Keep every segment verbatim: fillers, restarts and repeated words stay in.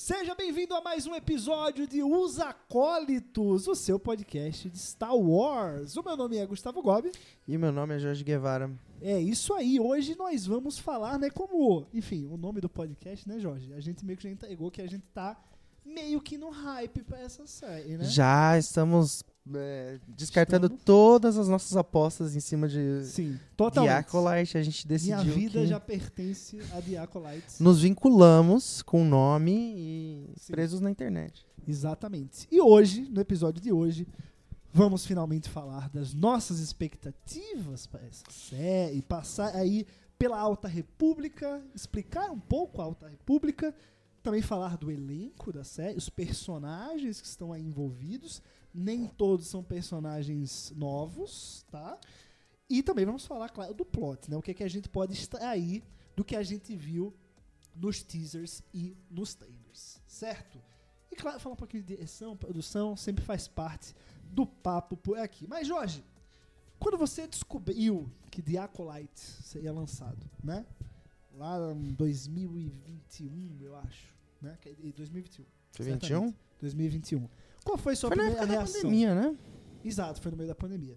Seja bem-vindo a mais um episódio de Os Acólitos, o seu podcast de Star Wars. O meu nome é Gustavo Gobi. E meu nome é Jorge Guevara. É isso aí, hoje nós vamos falar, né, como, enfim, o nome do podcast, né, Jorge? A gente meio que já entregou que a gente tá meio que no hype pra essa série, né? Já estamos é, descartando Estamos? todas as nossas apostas em cima de Sim, totalmente. The Acolyte. A gente decidiu Minha vida que já pertence a The Acolytes. nos vinculamos com o nome e Sim. presos na internet. Exatamente. E hoje, no episódio de hoje, vamos finalmente falar das nossas expectativas para essa série, passar aí pela Alta República, explicar um pouco a Alta República, também falar do elenco da série, os personagens que estão aí envolvidos, nem todos são personagens novos, tá? E também vamos falar, claro, do plot, né? O que, é que a gente pode extrair do que a gente viu nos teasers e nos trailers, certo? E claro, falar um pouquinho de direção, produção, sempre faz parte do papo por aqui. Mas, Jorge, quando você descobriu que The Acolyte seria lançado, né? Lá em dois mil e vinte e um, eu acho, né? dois mil e vinte e um. Foi vinte e um? dois mil e vinte e um. Qual foi sua Foi na primeira época da reação? pandemia, né? Exato, foi no meio da pandemia.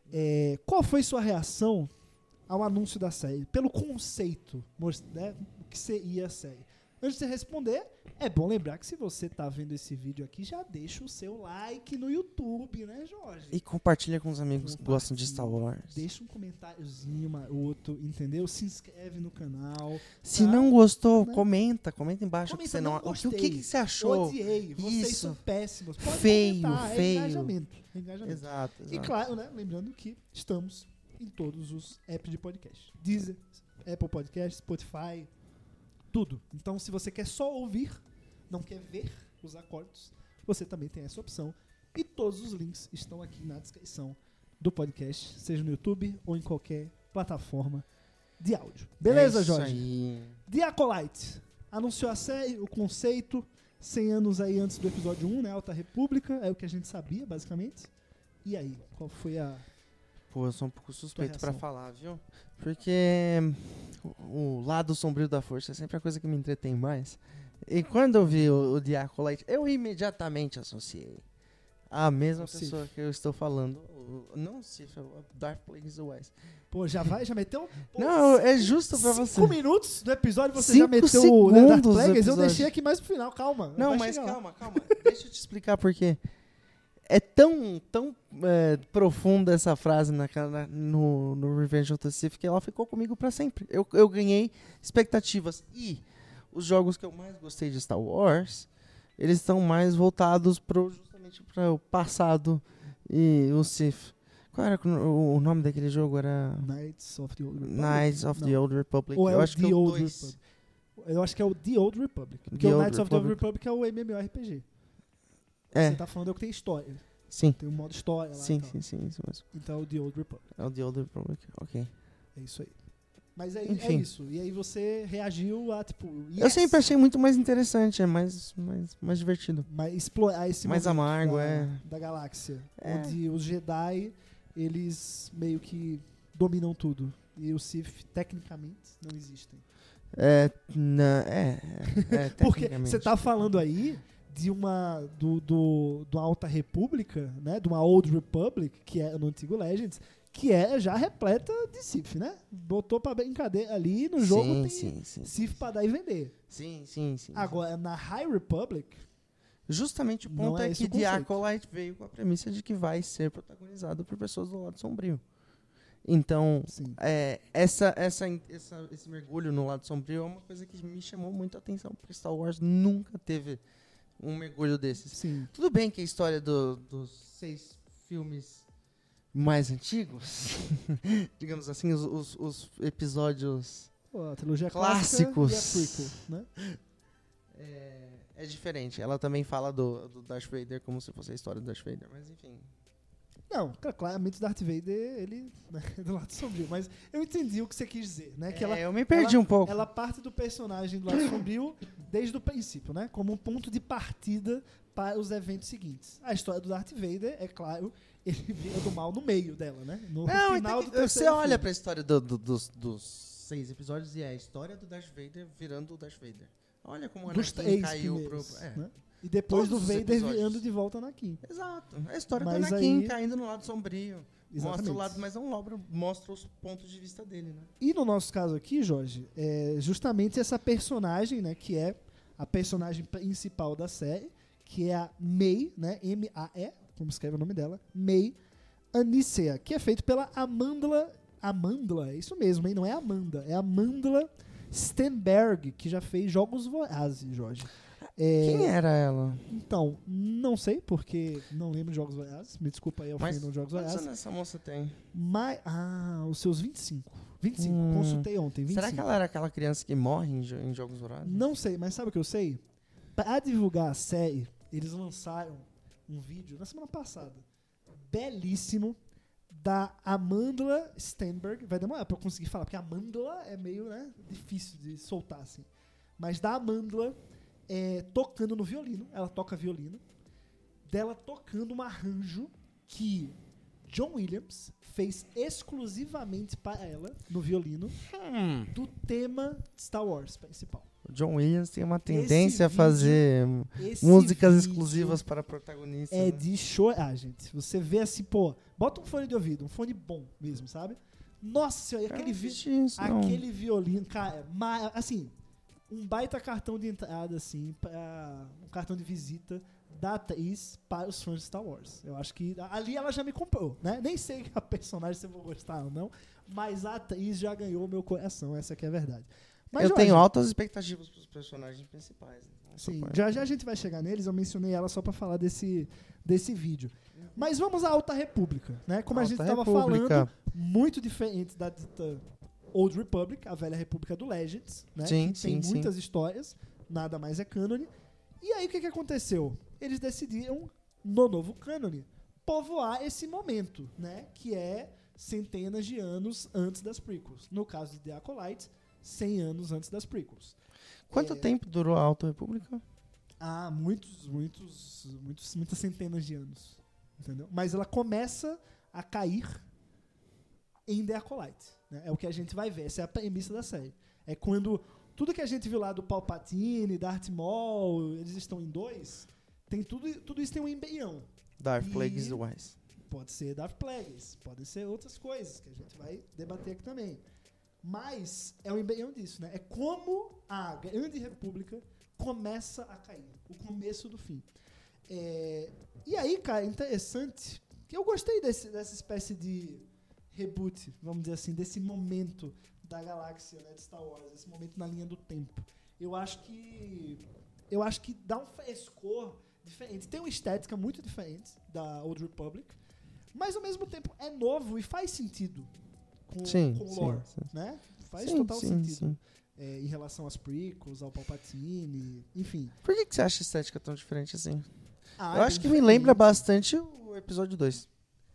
É, qual foi sua reação ao anúncio da série? Pelo conceito, né? O que seria a série? Antes de você responder, é bom lembrar que se você tá vendo esse vídeo aqui, já deixa o seu like no YouTube, né, Jorge? E compartilha com os amigos que gostam de Star Wars. Deixa um comentáriozinho maroto, entendeu? Se inscreve no canal. Se tá? não gostou, Né? comenta. Comenta embaixo o que Comenta, você não... não O que, o gostei, que, que você achou? Odiei, vocês Isso. são péssimos. Pode Feio, comentar, é feio. engajamento. É engajamento. Exato, exato. E claro, né, lembrando que estamos em todos os apps de podcast. Deezer, Apple Podcast, Spotify, tudo. Então, se você quer só ouvir, não quer ver os acólitos, você também tem essa opção. E todos os links estão aqui na descrição do podcast, seja no YouTube ou em qualquer plataforma de áudio. Beleza, é isso Jorge? Aí. The Acolyte anunciou a série, o conceito, cem anos aí antes do episódio um, né? Alta República, é o que a gente sabia, basicamente. E aí, qual foi a... Pô, eu sou um pouco suspeito pra reação? falar, viu? Porque o, o lado sombrio da força é sempre a coisa que me entretém mais. E quando eu vi o, o The Acolyte, eu imediatamente associei a mesma O Sith. pessoa que eu estou falando. O, não o Sith, o Darth Plagueis Wise. Pô, já vai, já meteu... Pô, Não, é justo pra você. Cinco minutos do episódio você Cinco já meteu o né, Darth segundos do Plagueis, eu episódio. deixei aqui mais pro final, calma. Não, vai mas chegar lá. calma, calma. Deixa eu te explicar por quê. É tão, tão é, profunda essa frase na, na, no, no Revenge of the Sith que ela ficou comigo pra sempre. Eu, eu ganhei expectativas. E os jogos que eu mais gostei de Star Wars, eles estão mais voltados pro, justamente para o passado e o Sith. Qual era o, o nome daquele jogo? Era Knights of the Old Republic. Knights of Não. the Old Republic. Ou é eu o acho The que é o Old dois. Republic. Eu acho que é o The Old Republic. Porque The o Old Knights of the Old Republic. Republic é o MMORPG. É, Você tá falando é o que tem história. sim. Tem um modo história lá e Sim, tal. sim, sim, isso mesmo. Então é o The Old Republic. É o The Old Republic, ok. É isso aí. Mas é, é Enfim. isso. E aí você reagiu a, tipo... Eu yes! sempre achei muito mais interessante, é mais, mais, mais divertido. Mas explorar esse Mais momento amargo, da, é. da galáxia. É. Onde os Jedi, eles meio que dominam tudo. E os Sith, tecnicamente, não existem. É, na, é, é, é Porque tecnicamente. você tá falando aí de uma do, do, do Alta República, né? De uma Old Republic, que é no antigo Legends, que é já repleta de Sith, né? Botou pra brincadeira ali no jogo, sim, tem sim, sim. Sith pra dar e vender. Sim, sim, sim. Agora, na High Republic, Justamente o não ponto é é, esse que o The conceito. Acolyte veio com a premissa de que vai ser protagonizado por pessoas do lado sombrio. Então, sim. é, essa, essa, essa, esse mergulho no lado sombrio é uma coisa que me chamou muito a atenção, porque Star Wars nunca teve um mergulho desses. Sim. Tudo bem que a história do- dos seis filmes mais antigos, digamos assim, os, os- os episódios Pô, a trilogia Clássicos. clássica e a prequel, né? é, é diferente. Ela também fala do, do Darth Vader como se fosse a história do Darth Vader, mas enfim. Não, cl- claramente o Darth Vader, ele né, é do lado sombrio. Mas eu entendi o que você quis dizer, né? Que É, ela, eu me perdi ela- um pouco. ela parte do personagem do lado sombrio desde o princípio, né? Como um ponto de partida para os eventos seguintes. A história do Darth Vader, é claro, ele vira do mal no meio dela, né? No Não, final então do que- você terceiro olha filme. pra história do- do- dos, dos seis episódios e é a história do Darth Vader virando o Darth Vader. Olha como o dos Anakin três caiu pro... primeiros, É. né? E depois Todos do os Vader episódios. virando de volta Anakin. Exato. É a história Mas do Anakin aí- caindo no lado sombrio. Exatamente. Mostra o lado, mas não lobra, mostra os pontos de vista dele, né? E no nosso caso aqui, Jorge, é justamente essa personagem, né, que é a personagem principal da série, que é a May, né, M A E, como escreve o nome dela, May Anicea, que é feito pela Amandla, Amandla, é isso mesmo, hein? Não é Amanda, é Amandla Stenberg, que já fez Jogos Vorazes, Jorge. É, Quem era ela? Então, não sei, porque não lembro de Jogos Vorazes, me desculpa aí ao Mas fim dos Jogos quantos Vorazes. anos essa moça tem? Mas, ah, os seus vinte e cinco. vinte e cinco, Hum. consultei ontem, vinte e cinco. Será que ela era aquela criança que morre em, jo- em Jogos Vorazes? Não sei, mas sabe o que eu sei? Pra divulgar a série, eles lançaram um vídeo na semana passada, belíssimo, da Amandla Stenberg. Vai demorar pra eu conseguir falar, porque Amandla é meio, né, difícil de soltar, assim. Mas da Amandla é, tocando no violino, ela toca violino, dela tocando um arranjo que John Williams fez exclusivamente para ela, no violino, Hum. do tema Star Wars principal. O John Williams tem uma tendência a vídeo- fazer Esse músicas vídeo exclusivas para protagonistas. É né? de chorar, gente. Você vê assim, pô, bota um fone de ouvido, um fone bom mesmo, sabe? Nossa senhora, e Eu aquele, não vi assisti isso, não. aquele violino, cara, ma- assim, um baita cartão de entrada, assim, pra um cartão de visita da atriz para os fãs de Star Wars. Eu acho que ali ela já me comprou, né? Nem sei a personagem se eu vou gostar ou não, mas a atriz já ganhou meu coração, essa que é a verdade. Mas, eu Jorge, tenho altas expectativas para os personagens principais. Então, sim, suponho. já já a gente vai chegar neles, eu mencionei ela só para falar desse, desse vídeo. Mas vamos à Alta República, né? Como a gente Alta estava República. falando, muito diferente da dita Old Republic, a velha república do Legends, né? Sim, que tem sim, muitas histórias, nada mais é cânone. E aí o que, que aconteceu? Eles decidiram, no novo cânone, povoar esse momento, né? Que é centenas de anos antes das prequels. No caso de The Acolyte, cem anos antes das prequels. Quanto É, tempo durou a Alta República? Há muitos, muitos, muitos, muitas centenas de anos. Entendeu? Mas ela começa a cair em The Acolyte. Né? É o que a gente vai ver. Essa é a premissa da série. É quando tudo que a gente viu lá do Palpatine, Darth Maul, eles estão em dois, tem tudo, tudo isso tem um embrião. Darth E- Plagueis Wise. Pode ser Darth Plagueis, pode ser outras coisas que a gente vai debater aqui também. Mas é o embrião disso, né? É como a Grande República começa a cair. O começo do fim. É, e aí, cara, interessante que eu gostei desse, dessa espécie de reboot, vamos dizer assim, desse momento da galáxia, né, de Star Wars, esse momento na linha do tempo. Eu acho que eu acho que dá um frescor diferente. Tem uma estética muito diferente da Old Republic, mas ao mesmo tempo é novo e faz sentido com, Sim, com o sim, lore, sim. né? Faz Sim, total sim, sentido. sim. É, em relação às prequels, ao Palpatine, enfim. Por que, que você acha a estética tão diferente assim? Ah, eu é acho bem que me diferente. lembra bastante o episódio dois.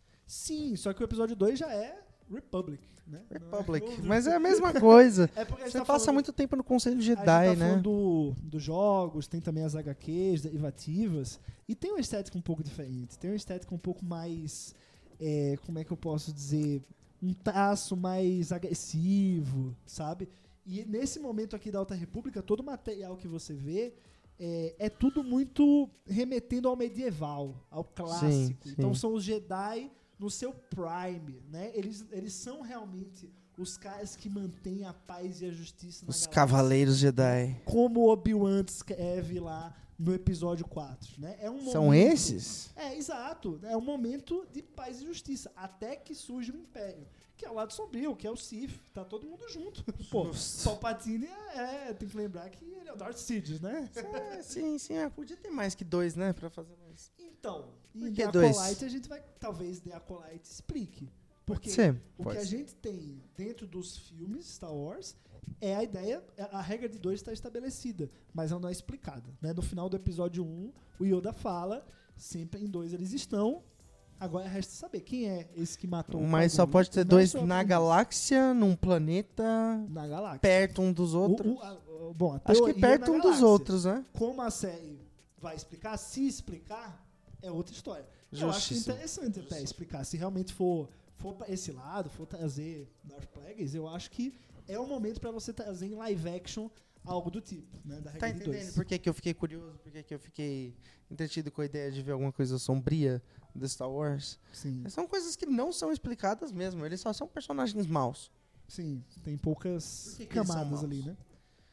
Sim, só que o episódio dois já é Republic, né? Não é Republic. Old Mas é a Republic. mesma coisa. É porque a gente Você tá passa falando- muito tempo no Conselho a gente Jedi, tá né? falando do, dos jogos, tem também as H Qs derivativas, e tem uma estética um pouco diferente, tem uma estética um pouco mais, é, como é que eu posso dizer, um traço mais agressivo, sabe? E nesse momento aqui da Alta República, todo o material que você vê é, é tudo muito remetendo ao medieval, ao clássico. sim. Então são os Jedi no seu prime, né? Eles, eles são realmente os caras que mantêm a paz e a justiça na Os galáxia. Cavaleiros Jedi. Como Obi-Wan escreve lá no episódio quatro, né? É um São momento- esses? É, exato. É um momento de paz e justiça, até que surge o Império, que é o lado sombrio, que é o Sith. Tá todo mundo junto. Pô, Nossa. Palpatine é, é, tem que lembrar que ele é o Darth Sidious, né? É, sim, sim. é, podia ter mais que dois, né? Pra fazer mais. Então, Por e que The dois? Acolyte a gente vai, talvez The Acolyte explique. Porque Pode ser. o Pode que a ser. gente tem dentro dos filmes Star Wars é a ideia, a regra de dois está estabelecida, mas ela não é explicada. Né? No final do episódio um, o Yoda fala, sempre em dois eles estão, agora resta saber quem é esse que matou o Mas só bagulho. pode ter Não é dois só na apenas galáxia, num planeta, na galáxia. perto um dos O- outros. o- a- o- bom, a Acho que teoria perto na um dos galáxia. outros, né? Como a série vai explicar, se explicar, é outra história. Eu acho Justíssimo. interessante até explicar. Se realmente for, for para esse lado, for trazer Darth Plagueis, eu acho que é o momento para você trazer em live action algo do tipo, né? Da regra Tá de entendendo dois. por que, que eu fiquei curioso? Por que, que eu fiquei entretido com a ideia de ver alguma coisa sombria do Star Wars? Sim, São coisas que não são explicadas mesmo. Eles só são personagens maus. sim. Tem poucas Por que que eles são camadas maus? ali, né?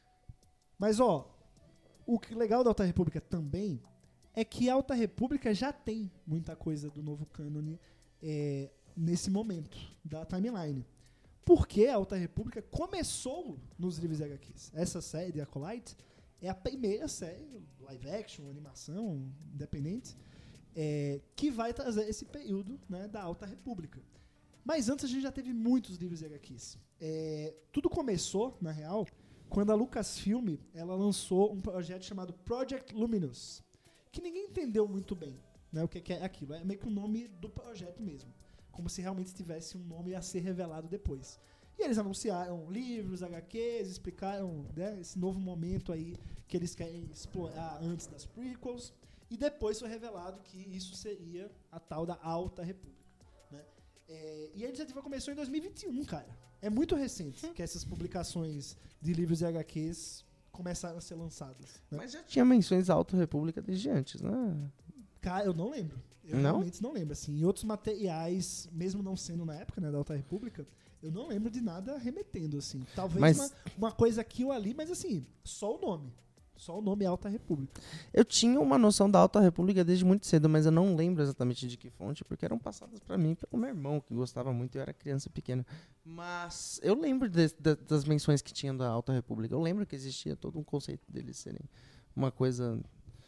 Mas, ó, o que legal da Alta República também é que a Alta República já tem muita coisa do novo cânone é, nesse momento da timeline. Porque a Alta República começou nos livros e agá quês. Essa série de Acolyte é a primeira série, live action, animação, independente, é, que vai trazer esse período, né, da Alta República. Mas antes a gente já teve muitos livros e agá quês. É, tudo começou, na real, quando a Lucasfilm ela lançou um projeto chamado Project Luminous, que ninguém entendeu muito bem, né, o que, que é aquilo. É meio que o nome do projeto mesmo, como se realmente tivesse um nome a ser revelado depois. E eles anunciaram livros, agá quês, explicaram, né, esse novo momento aí que eles querem explorar antes das prequels, e depois foi revelado que isso seria a tal da Alta República, né? É, e a iniciativa começou em dois mil e vinte e um, cara. É muito recente que essas publicações de livros e agá quês começaram a ser lançadas, né? Mas já tinha menções à Alta República desde antes, né? Cara, eu não lembro. Eu Não? realmente não lembro. Assim, em outros materiais, mesmo não sendo na época, né, da Alta República, eu não lembro de nada remetendo, assim. Talvez Mas- uma, uma coisa aqui ou ali, mas assim, só o nome. Só o nome Alta República. Eu tinha uma noção da Alta República desde muito cedo, mas eu não lembro exatamente de que fonte, porque eram passadas pra mim pelo meu irmão, que gostava muito, eu era criança pequena. Mas eu lembro de- de- das menções que tinham da Alta República. Eu lembro que existia todo um conceito deles serem uma coisa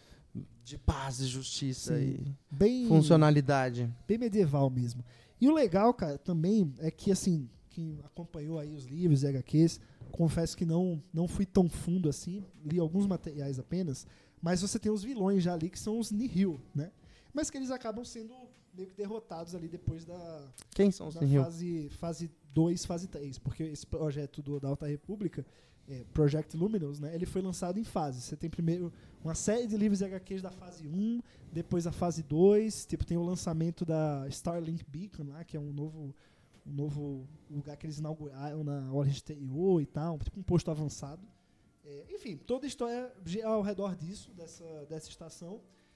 de paz e justiça Sim. e Bem, funcionalidade. bem medieval mesmo. E o legal, cara, também é que, assim, quem acompanhou aí os livros e agá quês, confesso que não, não fui tão fundo assim, li alguns materiais apenas, mas você tem os vilões já ali, que são os Nihil, né? Mas que eles acabam sendo meio que derrotados ali depois da, Quem são os da Nihil? fase fase dois, fase três, porque esse projeto do, da Alta República, é, Project Luminous, né, ele foi lançado em fases. Você tem primeiro uma série de livros e agá quês da fase um, depois a fase dois, tipo, tem o lançamento da Starlink Beacon lá, que é um novo, um novo lugar que eles inauguraram na hora exterior e tal, tipo um posto avançado. É, enfim, toda a história gira ao redor disso, dessa, dessa estação,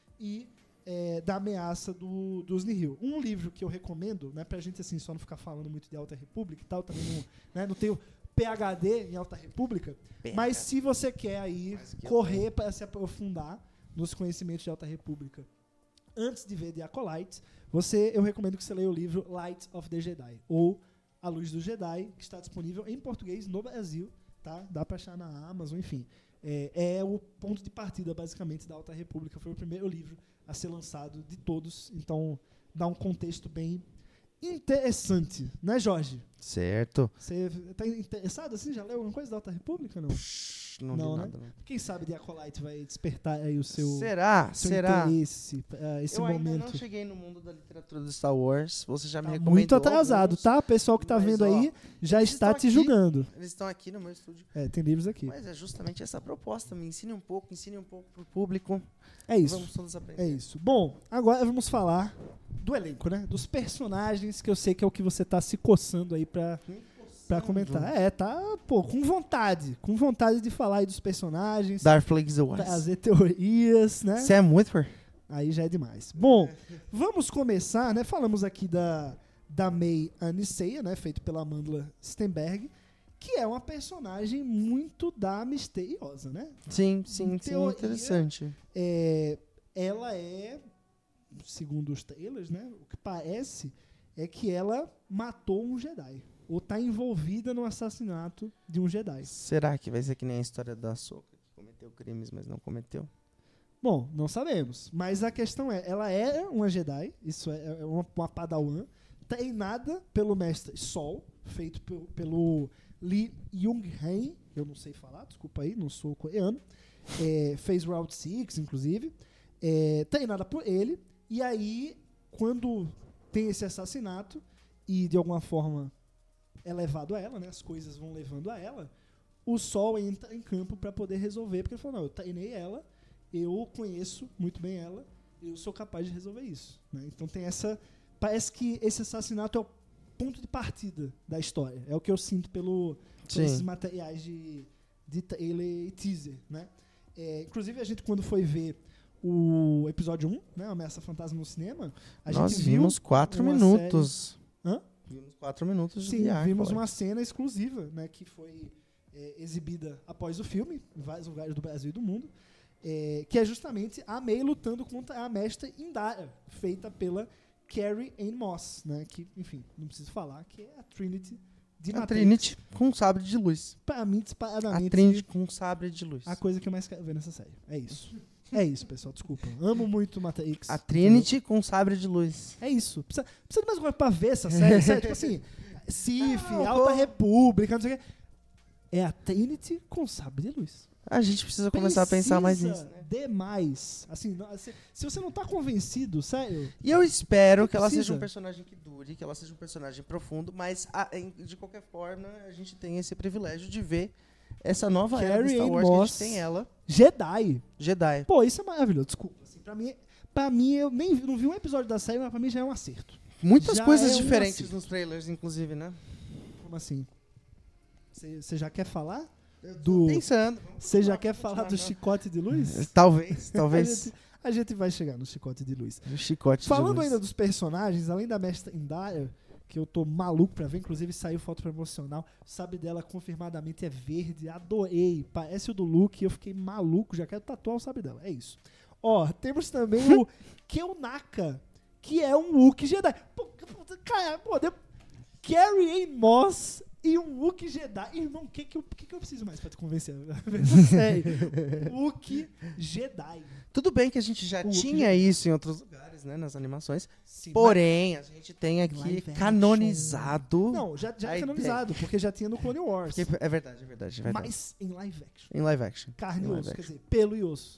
e é, da ameaça do, dos Nihil. Um livro que eu recomendo, né, pra gente assim, só não ficar falando muito de Alta República e tal, também não, né, não tenho P H D em Alta República, mas se você quer aí Mas que correr para se aprofundar nos conhecimentos de Alta República antes de ver The Acolyte, você, eu recomendo que você leia o livro Light of the Jedi, ou A Luz do Jedi, que está disponível em português no Brasil, tá? Dá para achar na Amazon, enfim. É, é o ponto de partida, basicamente, da Alta República. Foi o primeiro livro a ser lançado de todos, então dá um contexto bem interessante, né, Jorge? Certo. Você tá interessado assim? Já leu alguma coisa da Alta República? Não. Não, Não, li né? nada. Não. Quem sabe The Acolyte vai despertar aí o seu, Será? seu Será? interesse, uh, esse Eu ainda momento. não cheguei no mundo da literatura do Star Wars. Você já me Tá recomendou muito atrasado, alguns. tá? O pessoal que tá mas, vendo ó, aí já eles está estão te aqui. julgando. Eles estão aqui no meu estúdio. É, tem livros aqui. Mas é justamente essa proposta. Me ensine um pouco, ensine um pouco pro público. É isso. Vamos todos aprender. É isso. Bom, agora vamos falar do elenco, né? Dos personagens, que eu sei que é o que você tá se coçando aí pra, pra comentar. É, tá, pô, com vontade. Com vontade de falar aí dos personagens, Darth Plagueis the Wise. trazer teorias, né? Sam Witwer. Aí já é demais. Bom, vamos começar, né? Falamos aqui da, da May Aniceia, né? Feito pela Amandla Stenberg, que é uma personagem muito da misteriosa, né? Sim, sim, sim. teoria- Interessante. É, ela é, segundo os trailers, né? O que parece é que ela matou um Jedi. Ou tá envolvida no assassinato de um Jedi. Será que vai ser que nem a história da Ahsoka, que cometeu crimes, mas não cometeu? Bom, não sabemos. Mas a questão é, ela é uma Jedi, isso é é uma, uma Padawan, treinada pelo mestre Sol, feito pe- pelo Lee Jung-hae, eu não sei falar, desculpa aí, não sou coreano, é, fez Route seis, inclusive, é, treinada por ele, e aí, quando tem esse assassinato, e de alguma forma é levado a ela, né, as coisas vão levando a ela, o Sol entra em campo para poder resolver, porque ele falou, não, eu treinei ela, eu conheço muito bem ela, eu sou capaz de resolver isso, né? Então tem essa, parece que esse assassinato é o ponto de partida da história, é o que eu sinto pelo, por Sim. esses materiais de, de trailer e teaser, né? É, inclusive, a gente, quando foi ver o episódio um, né, Ameaça Fantasma no cinema, a Nós gente viu vimos quatro uma minutos. Série... Hã? Vimos quatro minutos de Sim, V R. vimos pode. uma cena exclusiva, né, que foi é, exibida após o filme, em vários lugares do Brasil e do mundo, é, que é justamente a May lutando contra a Mestra Indara, feita pela Carrie Ann Moss, né, que, enfim, não preciso falar, que é a Trinity de A Matrix. Trinity com sabre de luz. Pra mim, A disparadamente, Trinity com sabre de luz. a coisa que eu mais quero ver nessa série. É isso. É isso, pessoal, desculpa. Amo muito Matrix. A Trinity com sabre de luz. É isso. Precisa, precisa de mais alguma coisa pra ver essa série, sério? Tipo assim, Sif, Não, Alta pô. República, não sei o quê. É a Trinity com sabre de luz. A gente precisa começar a pensar mais nisso. Precisa demais. Assim, não- se, se você não tá convencido, sério, E eu espero Não que ela precisa. seja um personagem que dure, que ela seja um personagem profundo, mas a- em- de qualquer forma a gente tem esse privilégio de ver essa nova era do Carrie Star Ann Wars que a Moss. gente tem ela, Jedi. Jedi. Pô, isso é maravilhoso, desculpa. Assim, pra, mim, pra mim, eu nem vi- não vi um episódio da série, mas pra mim já é um acerto. Muitas Já coisas é um diferentes acerto. nos trailers, inclusive, né? Como assim? Você já quer falar? Tô Do, pensando. Você já Vamos quer continuar, falar do não. chicote de luz? Talvez, A talvez. gente, a gente vai chegar no chicote de luz. O chicote Falando de luz. ainda dos personagens, além da Mestra Indara, que eu tô maluco pra ver, inclusive saiu foto promocional, o sabre dela confirmadamente é verde, adorei, parece o do Luke, eu fiquei maluco, já quero tatuar o sabre dela, é isso. Ó, temos também o Keonaka, que é um Wookiee Jedi. Pô, pô, cara, pô, de... Carrie Ann Moss e um Wookiee Jedi. Irmão, o que, que, eu- que, que eu preciso mais pra te convencer? Sério, Wookiee Jedi. Tudo bem que a gente já O Wookiee tinha Jedi. isso em outros lugares, né? Nas animações. Sim, Porém, a gente tem aqui Live action. canonizado. Não, já, já A é canonizado, porque já tinha no Clone Wars. Porque- é verdade, é verdade, é verdade. Mas em live action. Em live action. Carne Em e live osso, quer action. dizer, pelo e osso.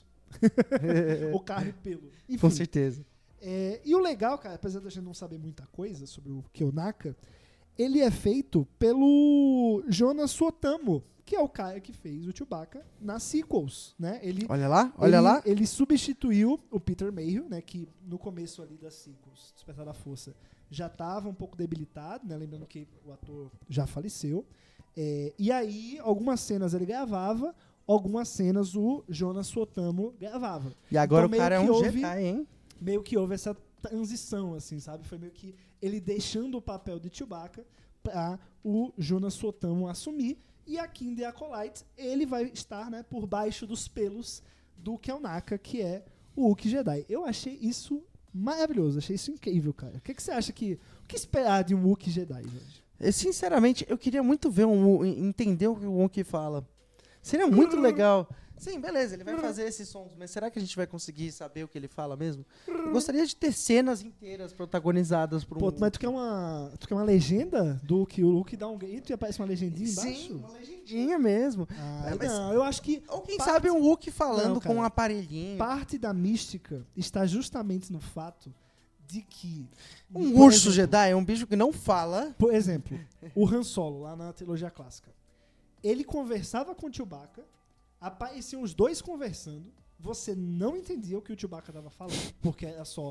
Ou carne e pelo. Enfim, Com certeza. é, e o legal, cara, apesar da gente não saber muita coisa sobre o Keonaka, ele é feito pelo Jonas Suotamo, que é o cara que fez o Chewbacca nas sequels, né? Ele, Olha lá, olha ele, lá. Ele substituiu o Peter Mayhew, né? Que no começo ali das sequels, Despertar da Força, já estava um pouco debilitado, né? Lembrando que o ator já faleceu. É, e aí, algumas cenas ele gravava, algumas cenas o Jonas Suotamo gravava. E agora então, o cara é meio um que houve- Jedi, hein? Meio que houve essa transição, assim, sabe? Foi meio que ele deixando o papel de Chewbacca para o Jonas Suotamo assumir. E aqui em The Acolyte, ele vai estar, né, por baixo dos pelos do Keonaka, que é o Wookiee Jedi. Eu achei isso maravilhoso, achei isso incrível, cara. O que, que você acha que... O que esperar de um Wookiee Jedi, gente? Eu, sinceramente, eu queria muito ver um Wo- entender o que o Wonky fala. Seria muito legal. Sim, beleza, ele vai fazer esses sons, mas será que a gente vai conseguir saber o que ele fala mesmo? Eu gostaria de ter cenas inteiras protagonizadas por um... Pô, mas tu quer uma, tu quer uma legenda do que o Luke dá um grito e aparece uma legendinha embaixo? Sim, uma legendinha mesmo. Ah, É, mas- não, eu acho que Ou quem parte- sabe um Wookie falando Não, cara. com um aparelhinho. parte da mística está justamente no fato de que... Um por urso exemplo- Jedi é um bicho que não fala. Por exemplo, o Han Solo, lá na trilogia clássica. Ele conversava com o Chewbacca, apareciam os dois conversando, você não entendia o que o Chewbacca estava falando, porque era só...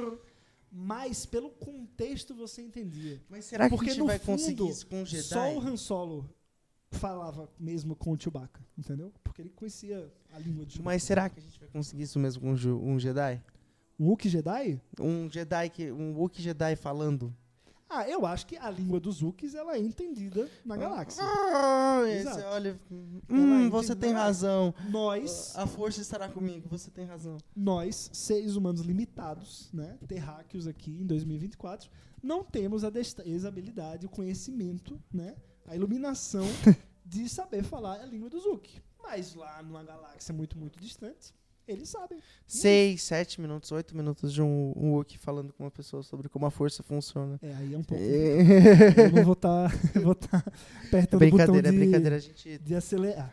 Mas, pelo contexto, você entendia. Mas será que Porque a gente no vai fundo, conseguir isso com um Jedi? Só o Han Solo falava mesmo com o Chewbacca, entendeu? Porque ele conhecia a língua de Chewbacca. Mas será que a gente vai conseguir isso mesmo com um Ju- um Jedi? O Wookiee Jedi? Um Jedi que um Wookiee Jedi falando? Ah, eu acho que a língua dos Wookiees ela é entendida na galáxia. Ah, esse, Exato. olha, Ela hum, é você entendida tem na razão. Nós, A força estará comigo, você tem razão. nós, seres humanos limitados, né, terráqueos aqui em dois mil e vinte e quatro, não temos a destreza, a habilidade, o conhecimento, né, a iluminação de saber falar a língua dos Wookiee. Mas lá numa galáxia muito, muito distante, eles sabem. Seis, sete minutos, oito minutos de um, um Wookiee falando com uma pessoa sobre como a força funciona. É, aí é um pouco... É, Eu não vou estar vou tá apertando brincadeira, o botão é de, brincadeira, a gente... de acelerar.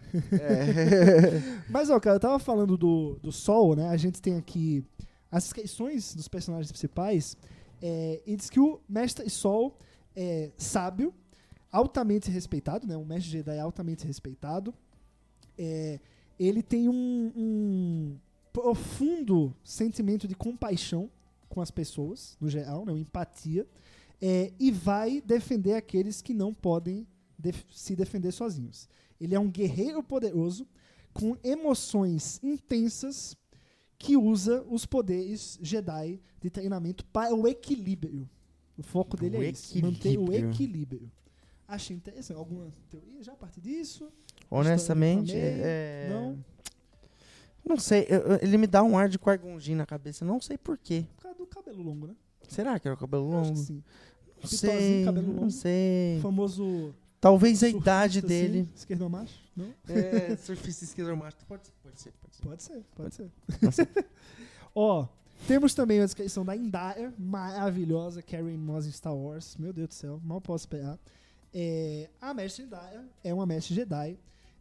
É. Mas, ó, cara, eu tava falando do, do Sol, né? A gente tem aqui as descrições dos personagens principais. É, e diz que o Mestre Sol é sábio, altamente respeitado, né? Um Mestre Jedi altamente respeitado. É, ele tem um, um profundo sentimento de compaixão com as pessoas, no geral, né? Uma empatia. É, e vai defender aqueles que não podem def- se defender sozinhos. Ele é um guerreiro poderoso com emoções intensas que usa os poderes Jedi de treinamento para o equilíbrio. O foco dele O é esse, manter o equilíbrio. equilíbrio. Achei interessante. Alguma teoria já a partir disso? Honestamente, História do Amei? é... Não? Não sei, eu- eu- ele me dá um ar de Qui-Gon Jinn na cabeça, não sei porquê. Por causa do cabelo longo, né? Será que era o cabelo Acho longo? que sim. Não Pitozinho, sei, cabelo não longo. sei. O famoso Talvez a surfista, idade assim, dele. esquerdomacho? Não? É, surfista esquerdomacho. Pode ser, pode ser, pode ser. Pode ser, pode ser. Não sei. Ó, temos também a descrição da Indara, maravilhosa, Karen Moss em Star Wars. Meu Deus do céu, mal posso esperar. É, a Mestre Indara é uma Mestre Jedi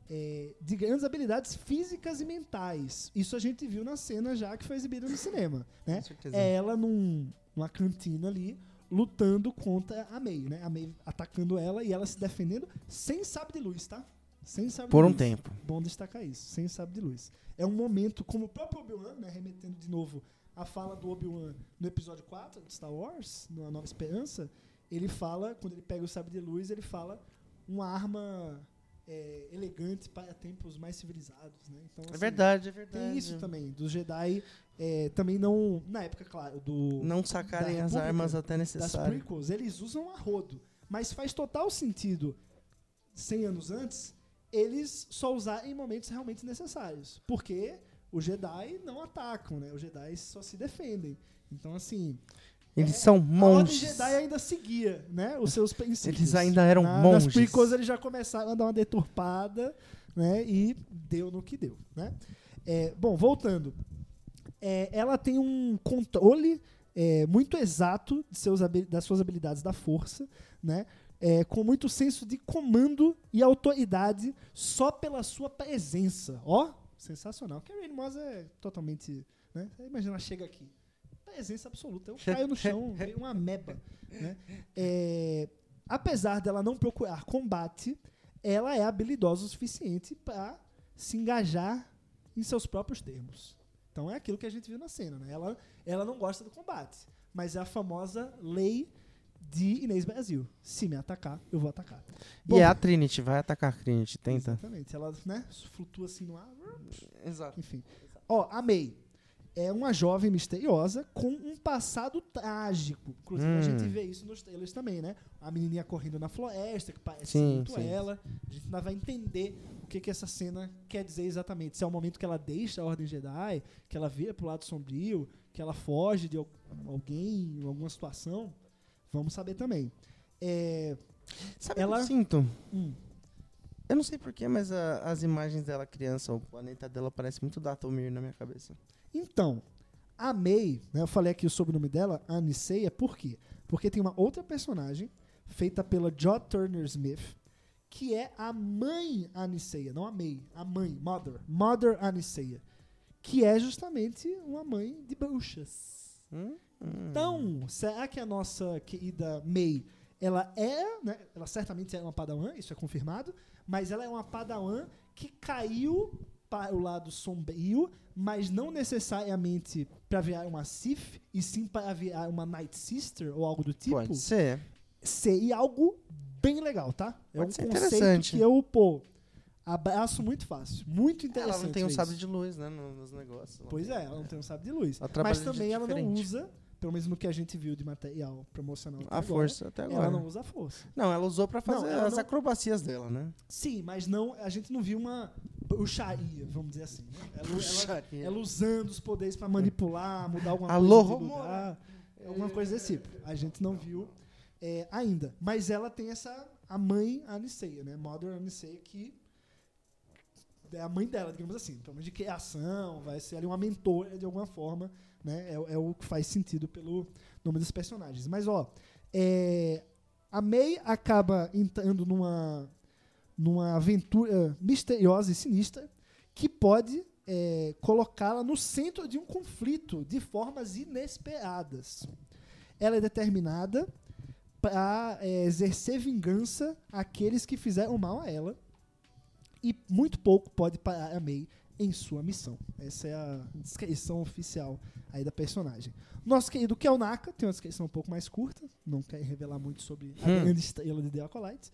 é, de grandes habilidades físicas e mentais. Isso a gente viu na cena já que foi exibida no cinema. Né? Com certeza. É ela num, numa cantina ali, lutando contra a Mei, né? A Mei atacando ela e ela se defendendo sem sabre de luz, tá? Sem sabre Por de um luz. tempo. Bom destacar isso, sem sabre de luz. É um momento, como o próprio Obi-Wan, né, remetendo de novo a fala do Obi-Wan no episódio quatro de Star Wars, no A Nova Esperança, ele fala, quando ele pega o sabre de luz, ele fala uma arma é, elegante para tempos mais civilizados, né? Então, É assim, verdade, é verdade. tem isso também, dos Jedi é, também não, na época, claro, do Não sacarem da as República, armas até das necessário. prequels, eles usam a rodo. Mas faz total sentido, cem anos antes, eles só usar em momentos realmente necessários. Porque os Jedi não atacam, né? Os Jedi só se defendem. Então, assim... Eles é, são A Ordem monges. Jedi ainda seguia, né? Os seus princípios. Eles ainda eram Na, monges. Nas prequels eles já começaram a dar uma deturpada, né? E deu no que deu, né? É, bom, voltando. É, ela tem um controle é, muito exato de seus, habi- das suas habilidades da força, né? É, com muito senso de comando e autoridade só pela sua presença. Ó, sensacional. Karen Moss é totalmente... Né? Imagina, ela chega aqui. Presença absoluta. Eu caio no chão, veio uma ameba. Né? É, apesar dela não procurar combate, ela é habilidosa o suficiente para se engajar em seus próprios termos. Então é aquilo que a gente viu na cena. Né? Ela, ela não gosta do combate, mas é a famosa lei de Inês Brasil. Se me atacar, eu vou atacar. E é a Trinity, vai atacar a Trinity, tenta. Exatamente. Ela, né, flutua assim no ar. Exato. Enfim. Ó, a Mei é uma jovem misteriosa com um passado trágico. Inclusive, Hum. a gente vê isso nos trailers também, né? A menininha correndo na floresta, que parece Sim, muito sim. ela. A gente ainda vai entender o que, que essa cena quer dizer exatamente. Se é o momento que ela deixa a Ordem Jedi, que ela vira pro lado sombrio, que ela foge de al- alguém, em alguma situação. Vamos saber também. É, Sabe Ela- o que eu sinto? hum, Eu não sei porquê, mas a- as imagens dela criança, o planeta dela parece muito Dathomir na minha cabeça. Então, a Mei, né, eu falei aqui o sobrenome dela, a Aniceia, por quê? Porque tem uma outra personagem, feita pela Jo Turner Smith, que é a mãe Aniceia, não a Mei, a mãe, Mother, Mother Aniceia, que é justamente uma mãe de bruxas. Hum? Hum. Então, será que a nossa querida Mei, ela é, né, ela certamente é uma padawan, isso é confirmado, mas ela é uma padawan que caiu para o lado sombrio, mas não necessariamente para virar uma Sith, e sim para virar uma Night Sister ou algo do tipo. Pode ser. Seria algo bem legal, tá? É Pode um ser conceito interessante. que eu, pô, abraço muito fácil. Muito interessante. Ela não tem um isso. sabre de luz, né, no- nos negócios. Ela Pois tem- é, ela não tem um sabre de luz. Ela trabalha Mas de também jeito ela não diferente. usa, pelo menos no que a gente viu de material promocional até A agora, força até agora. ela não usa a força. Não, ela usou pra fazer Não, ela as não- acrobacias dela, né? Sim, mas não, a gente não viu uma bruxaria, vamos dizer assim. Né? Ela, ela, Bruxaria. ela usando os poderes para manipular, mudar alguma Alô, coisa de Romora. lugar, alguma coisa desse tipo. A gente não viu é, ainda. Mas ela tem essa, a mãe Aniceia, né? Mother Aniceia, que é a mãe dela, digamos assim. Pelo menos de criação, vai ser ali uma mentora de alguma forma, né? É, é o que faz sentido pelo nome dos personagens. Mas, ó, é, a Mei acaba entrando numa, numa aventura misteriosa e sinistra que pode é, colocá-la no centro de um conflito de formas inesperadas. Ela é determinada para é, exercer vingança àqueles que fizeram mal a ela, e muito pouco pode parar a Mei em sua missão. Essa é a descrição oficial aí da personagem. Nosso querido Kelnaka tem uma descrição um pouco mais curta, não quer revelar muito sobre a Hum. grande estrela de The Acolyte.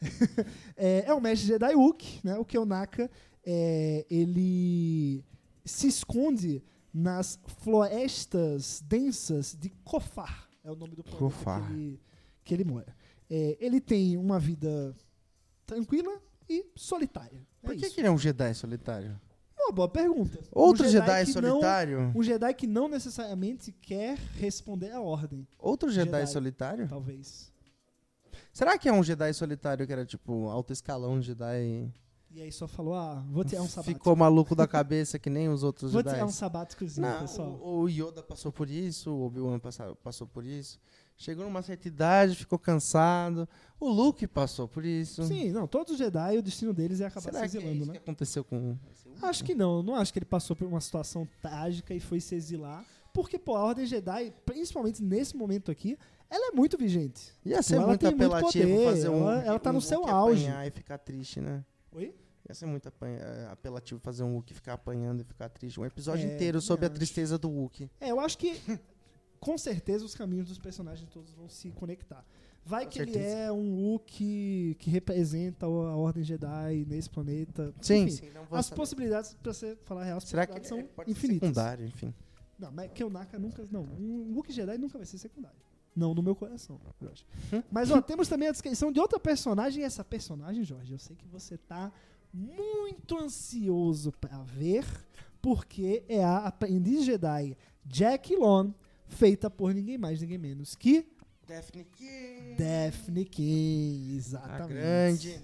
é, é um mestre Jedi Wookiee, né? O Kelnaka, é, ele se esconde nas florestas densas de Kofar. É o nome do planeta Kofar. que ele, que ele mora. É, ele tem uma vida tranquila e solitária. É Por que, isso. que ele é um Jedi solitário? Uma boa pergunta. Outro um Jedi, que solitário? Não, um Jedi que não necessariamente quer responder à ordem, Outro Jedi, Jedi. solitário? talvez. Será que é um Jedi solitário que era tipo alto escalão Jedi? E aí só falou, ah, vou tirar um sabático. Ficou maluco da cabeça que nem os outros Vou Jedi? tirar um sabáticozinho, Não, pessoal. o, o Yoda passou por isso, o Obi-Wan passa- passou por isso. Chegou numa certa idade, ficou cansado. O Luke passou por isso. Sim, não, todos os Jedi, o destino deles é acabar Será se que é exilando, isso né? que aconteceu com... Acho que não, eu não acho que ele passou por uma situação trágica e foi se exilar. Porque, pô, a Ordem Jedi, principalmente nesse momento aqui, ela é muito vigente. Ia ser ela muito tem muito apelativo poder, fazer um... ela- ela tá um no seu Wookiee auge. apanhar e ficar triste, né? Oi? Ia ser muito apanha- eh, apelativo fazer um Wookiee ficar apanhando e ficar triste. Um episódio É, inteiro sobre a acho. tristeza do Wookiee. É, eu acho que com certeza os caminhos dos personagens todos vão se conectar. Vai Com que ele certeza. é um Wookiee que representa o- a Ordem Jedi nesse planeta. Sim, Enfim, sim. Não vou as saber. possibilidades, pra você falar a real, as Será que possibilidades ele são pode ser infinitas. secundário, enfim. Não, mas Kelnaka nunca. Não, um Wookiee Jedi nunca vai ser secundário. Não, no meu coração, Jorge. Hum? Mas, ó, temos também a descrição de outra personagem. E essa personagem, Jorge, eu sei que você tá muito ansioso pra ver, porque é a aprendiz Jedi Jack Lon, feita por ninguém mais, ninguém menos que Daphne King. Daphne King. A Exatamente. grande.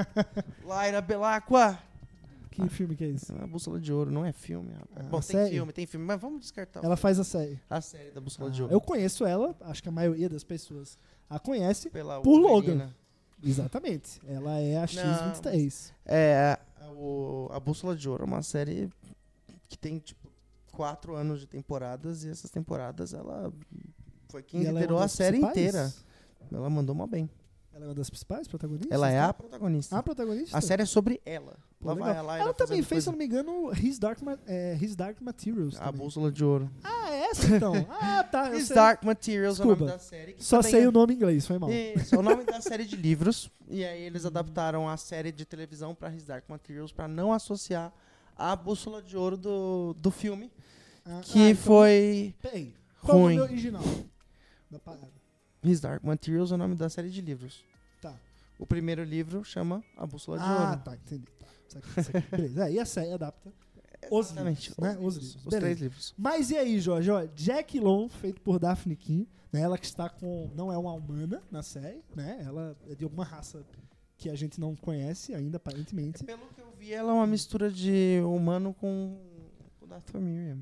Laira Belacqua. Que filme que é esse? A Bússola de Ouro não é filme, rapaz. Ah, Bom, tem série? filme, tem filme, mas vamos descartar o Ela filme. faz a série. a série da Bússola Ah, de Ouro. eu conheço ela, acho que a maioria das pessoas a conhece. Pela por Wolverina. Logan. Exatamente. Ela é a X vinte e três. É, a, o- a Bússola de Ouro é uma série que tem, tipo, quatro anos de temporadas e essas temporadas ela foi quem E ela é liderou uma a das série principais? inteira. Ela mandou uma bem. Ela é uma das principais protagonistas? Ela é tá? a protagonista. A protagonista? A série é sobre ela. Pô, Lá legal. vai a Laira Ela também fazendo fez, se eu coisa- não me engano, His Dark, Ma- é, His Dark Materials. a também. Bússola de Ouro. Ah, é essa então? Ah, tá. Eu His sei. Dark Materials é o nome Desculpa. da série. Que Só também sei é- o nome em inglês, foi mal. Isso, é o nome da série de livros. E aí eles adaptaram a série de televisão para His Dark Materials para não associar a Bússola de Ouro do, do filme, Ah, que ah, então, foi Peraí. Qual ruim. é o nome original da parada? His Dark Materials é o nome da série de livros. Tá. O primeiro livro chama A Bússola de Ah, Ouro. tá, entendi. Tá. Isso aqui, isso aqui. Beleza. É, e a série adapta os Exatamente, livros, né? Os Os, livros. os Beleza. três livros. Mas e aí, Jorge? Ó, Jack Long, feito por Daphne King, né? Ela que está com... Não é uma humana na série, né? Ela é de alguma raça que a gente não conhece ainda, aparentemente. Pelo que eu vi, ela é uma mistura de humano com o Darth Miriam.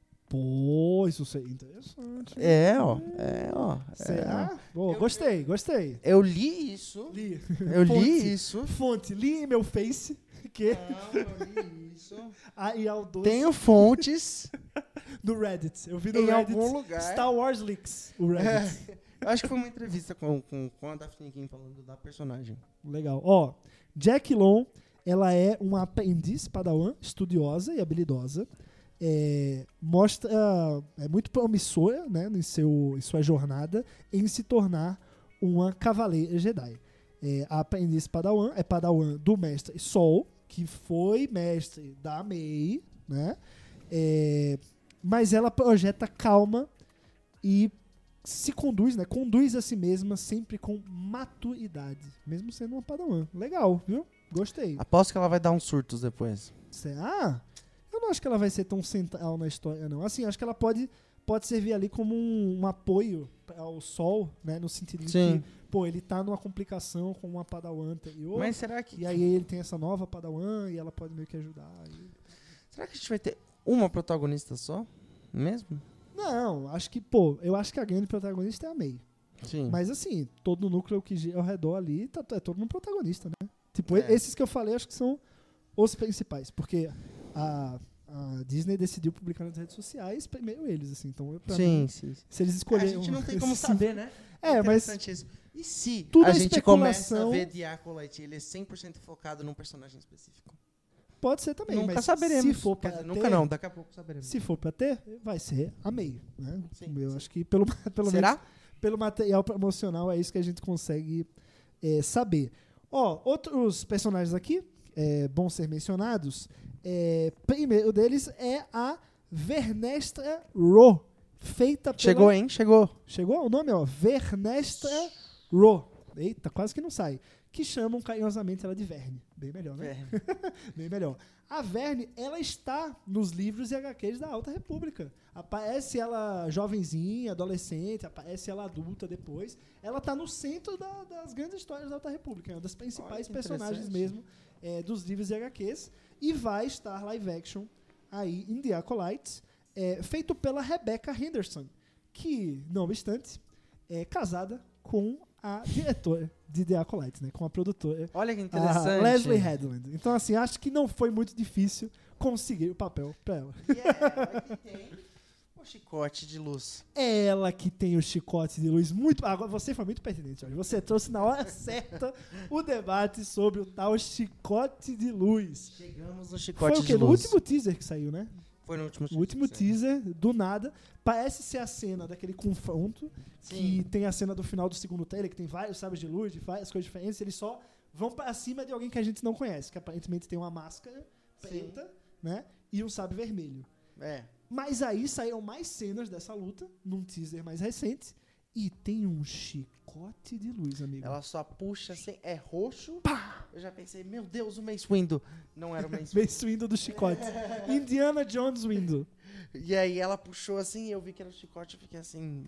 Pô, isso seria interessante. É, ó. É, ó. Será? Pô, Eu- gostei, gostei. É. Eu li isso. Li. Eu Fonte. li isso. Fonte, li em meu Face, que Não, eu li isso. aí ao doce Tenho fontes do Reddit. Eu vi no em Reddit algum lugar. Star Wars Leaks, o Reddit. É, eu acho que foi uma entrevista com, com, com a Daphne King falando da personagem. Legal. Ó, Jack Long, ela é uma aprendiz padawan, estudiosa e habilidosa. É, mostra, é muito promissora, né, em, seu, em sua jornada em se tornar uma cavaleira Jedi. É, a aprendiz padawan é padawan do mestre Sol, que foi mestre da Mei, né? É, mas ela projeta calma e se conduz, né? Conduz a si mesma sempre com maturidade, mesmo sendo uma padawan. Legal, viu? Gostei. Aposto que ela vai dar uns surtos depois. Será? Eu não acho que ela vai ser tão central na história, não. Assim, acho que ela pode, pode servir ali como um, um apoio ao Sol, né? No sentido de Sim. que, pô, ele tá numa complicação com uma padawan anterior. Mas será que, E aí ele tem essa nova padawan e ela pode meio que ajudar. E... será que a gente vai ter uma protagonista só? Mesmo? Não, acho que, pô, eu acho que a grande protagonista é a Mei. Sim. Mas assim, todo o núcleo que gira ao redor ali tá, é todo mundo protagonista, né? Tipo, É. esses que eu falei acho que são os principais, porque a, a Disney decidiu publicar nas redes sociais primeiro eles, assim, então pra sim, mim, sim, sim. se eles A escolherem... gente não tem como esse- saber, né? É, mas interessante isso. E se tudo a é gente começa a especulação. ver The Acolyte, ele é cem por cento focado num personagem específico? pode ser também. Nunca mas saberemos. Se for Quer pra dizer, ter, nunca não, daqui a pouco saberemos. Se for pra ter, vai ser a May, né? Sim, Eu sim. acho que pelo, pelo Será? menos pelo material promocional é isso que a gente consegue é, saber. Ó, outros personagens aqui, é, bom ser mencionados. É, primeiro deles é a Vernestra Ro, feita pela... Chegou, hein? Chegou. Chegou o nome, ó. Vernestra Ro. Eita, quase que não sai. Que chamam carinhosamente ela de Verne. Bem melhor, né? Bem melhor. A Verne, ela está nos livros e agá quês da Alta República. Aparece ela jovenzinha, adolescente, aparece ela adulta depois. Ela está no centro da- das grandes histórias da Alta República. É uma das principais Olha que personagens interessante. mesmo é, dos livros e agá quês. E vai estar live action aí em The Acolyte, é, feito pela Rebecca Henderson, que, não obstante, é casada com a diretora de The Acolyte, né? Com a produtora, Olha que a interessante. Leslie Headland. Então, assim, acho que não foi muito difícil conseguir o papel pra ela. E é ela que tem o chicote de luz. É ela que tem o chicote de luz muito... Agora, você foi muito pertinente, Jorge. Você trouxe na hora certa o debate sobre o tal chicote de luz. Chegamos no chicote Foi o quê? de No luz. último teaser que saiu, né? Foi no último O último sim. teaser, do nada, parece ser a cena daquele confronto, Sim. que tem a cena do final do segundo trailer, que tem vários sabres de luz, de várias coisas diferentes, eles só vão pra cima de alguém que a gente não conhece, que aparentemente tem uma máscara preta, né, e um sabre vermelho. É. Mas aí saíram mais cenas dessa luta, num teaser mais recente, e tem um chicote de luz, amigo. Ela só puxa assim, é roxo. Eu já pensei, meu Deus, o Mace Windu. Não era o Mace Windu. Mace Windu do chicote. Indiana Jones Windu. E aí ela puxou assim, eu vi que era o chicote, eu fiquei assim...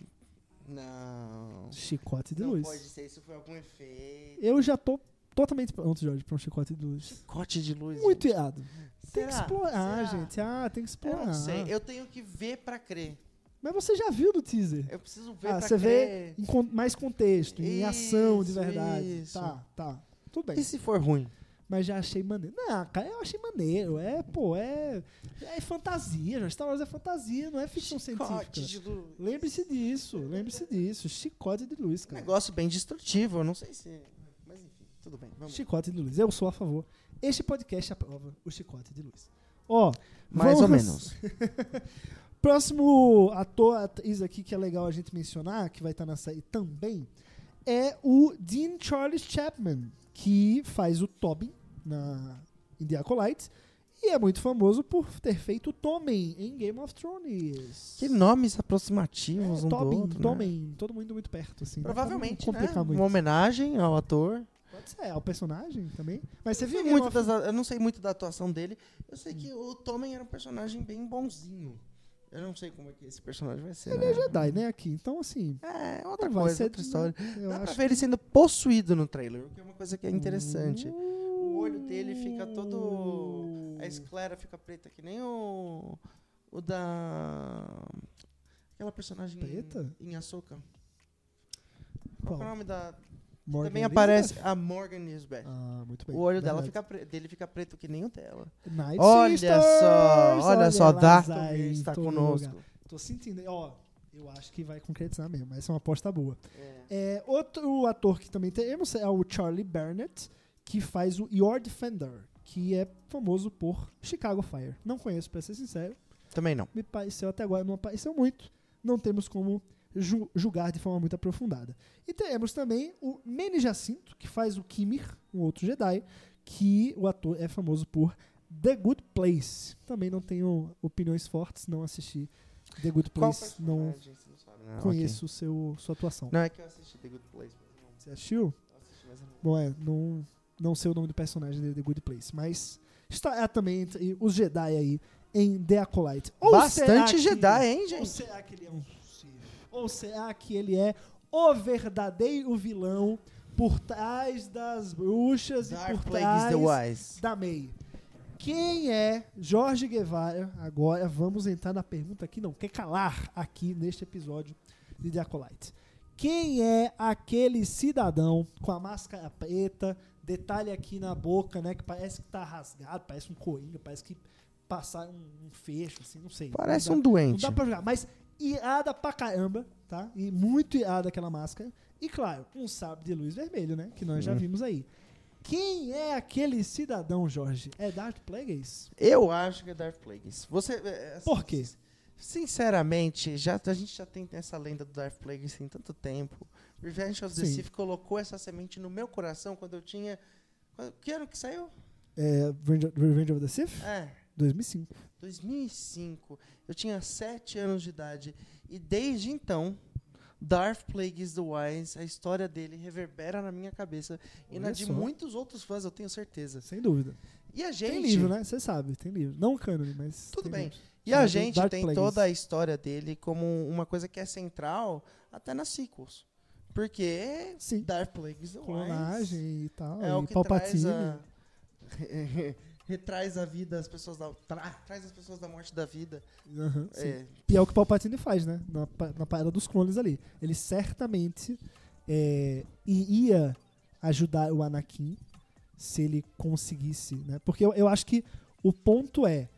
Não... Chicote de não luz. pode ser, isso foi algum efeito. Eu já tô totalmente pronto, Jorge, pra um chicote de luz. Chicote de luz. Muito gente. irado. Tem que Será? explorar, Será? gente. Ah, tem que Eu explorar. não sei, eu tenho que ver pra crer. Mas você já viu no teaser. Eu preciso ver Ah, pra você crer. vê em con- mais contexto, em ação de Isso, verdade. isso. Tá, tá. Tudo bem. E se for ruim? Mas já achei maneiro. Não, cara, eu achei maneiro. É, pô, é. É fantasia. Já Star Wars é fantasia, não é ficção Chicote científica. de luz. Lembre-se disso, lembre-se disso. Chicote de luz, Um cara. negócio bem destrutivo, eu não sei se... Mas enfim, tudo bem, vamos. Chicote de luz. Eu sou a favor. Este podcast aprova o chicote de luz. Ó, Mais ou vamos- menos. Próximo ator, atriz aqui que é legal a gente mencionar, que vai estar na série também, é o Dean Charles Chapman, que faz o Tobin na em The Acolyte e é muito famoso por ter feito o Tommen em Game of Thrones. Que nomes aproximativos é, um Tobin, do outro, né? Todo todo mundo muito perto, assim. né? Provavelmente, Pra não complicar né? muito. Uma homenagem ao ator. Pode ser, ao personagem também. Mas você Eu, viu sei Game muito of- das- eu não sei muito da atuação dele. Eu sei que o Tommen era um personagem bem bonzinho. Eu não sei como é que esse personagem vai ser. Ele né? é Jedi, né, aqui. Então, assim... É, outra não vai coisa, ser- outra história. eu Dá pra acho ver ele sendo possuído no trailer, o que é uma coisa que é interessante. Uh. O olho dele fica todo... A esclera fica preta, que nem o... O da... Aquela personagem Preta? em Ahsoka. Qual Qual? que é o nome da... Morgan Também Elizabeth? aparece a Morgan Lisbeth. Ah, muito bem. O olho dela Verdade. fica pre- dele fica preto que nem o dela. Night Olha Sisters, só, olha só, elas Darth aí Vader em está todo conosco. lugar. Tô sentindo, ó, eu acho que vai concretizar mesmo, essa é uma aposta boa. É. É, outro ator que também temos é o Charlie Burnett, que faz o Your Defender, que é famoso por Chicago Fire. Não conheço, pra ser sincero, Também não. me pareceu até agora, não apareceu muito, não temos como ju- julgar de forma muito aprofundada. E temos também o Manny Jacinto, que faz o Kimir, um outro Jedi, que o ator é famoso por The Good Place. Também não tenho opiniões fortes, não assisti The Good Qual Place, não personagem? Você não sabe, né? conheço o seu, sua atuação. Ok. Não, é que eu assisti The Good Place, mas não. Você assistiu? Eu assisti, mas eu não. Bom, é, não, não sei o nome do personagem de The Good Place, mas está também entre os Jedi aí em The Acolyte. Ou será Bastante que- Jedi, hein, Ou gente? será que ele é um Sith? Ou será que ele é o verdadeiro vilão por trás das bruxas e Dark por Plagueis trás the Wise. da May? Quem é Jorge Guevara? Agora vamos entrar na pergunta que não quer calar aqui neste episódio de The Acolyte. Quem é aquele cidadão com a máscara preta, detalhe aqui na boca, né, que parece que tá rasgado, parece um coringa, parece que passaram um, um fecho, assim, não sei. Parece Não um dá- doente. Não dá pra jogar, mas irada pra caramba, tá? E muito irada aquela máscara. E claro, um sabre de luz vermelho, né, que nós já Hum. vimos aí. Quem é aquele cidadão, Jorge? É Darth Plagueis? Eu acho que é Darth Plagueis. Você, é, assim, Por quê? Sinceramente, já, a gente já tem essa lenda do Darth Plagueis tem tanto tempo. Revenge of the Sim. Sith colocou essa semente no meu coração quando eu tinha... quando- que ano que saiu? É Revenge Revenge of the Sith? É, dois mil e cinco. dois mil e cinco. Eu tinha sete anos de idade. E desde então, Darth Plagueis the Wise, a história dele reverbera na minha cabeça. E na Olha de só. muitos outros fãs, eu tenho certeza. Sem dúvida. E a gente... Tem livro, né? Você sabe, tem livro. Não cânone, mas. Tudo tem bem. livro. E a Chamado gente Darth tem Plagueis. toda a história dele como uma coisa que é central até nas sequels. Porque Sim. Darth Plagueis the Wise Clonagem e tal. é o e que Palpatine. traz a... retraz a vida das pessoas da... Tra... traz as pessoas da morte da vida. Aham, sim. É, E é o que o Palpatine faz, né? Na, pa- na parada dos clones ali. Ele certamente é, ia ajudar o Anakin se ele conseguisse, né? Porque eu, eu acho que o ponto é